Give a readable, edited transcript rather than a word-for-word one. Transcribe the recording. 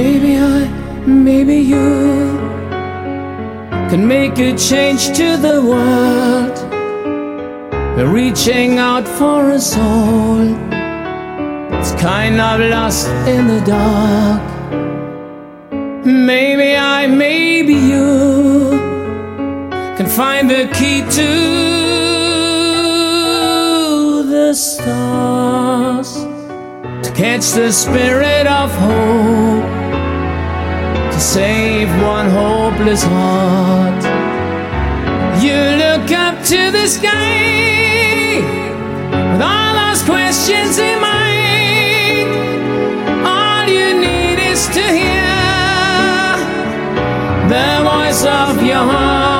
maybe I, maybe you can make a change to the world. We're reaching out for a soul. It's kind of lost in the dark. Maybe I, maybe you can find the key to the stars, to catch the spirit of hope, to save one hopeless heart. You look up to the sky with all those questions in mind. All you need is to hear the voice of your heart.